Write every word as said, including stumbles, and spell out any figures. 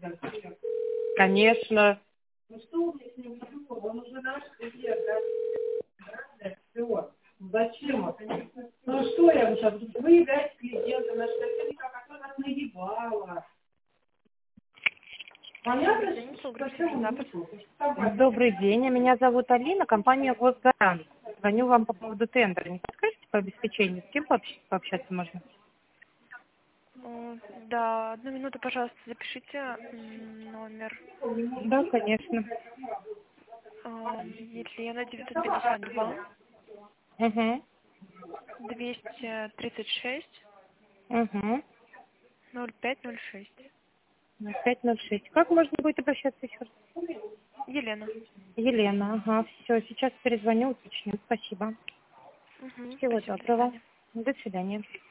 Конечно. Ну что он с ним делал? Он уже наш клиент, да? Все. Зачем? Ну что я вам сейчас? Вы являетесь клиентом, наша начальника, которая нас наебала. Понятно, что Добрый день, меня зовут Алина, компания Госгарант. Звоню вам по поводу тендера. Не подскажете по обеспечению? С кем пообщ- пообщаться можно? М, Да, одну минуту, пожалуйста, запишите м, номер. Да, конечно. Ам, Елена девятьсот пятьдесят два Угу. двести тридцать шесть Угу. ноль пять ноль шесть. пять ноль шесть. Как можно будет обращаться еще раз? Елена. Елена, ага, все, сейчас перезвоню, уточню. Спасибо. Угу, Всего спасибо, до доброго. свидания. До свидания.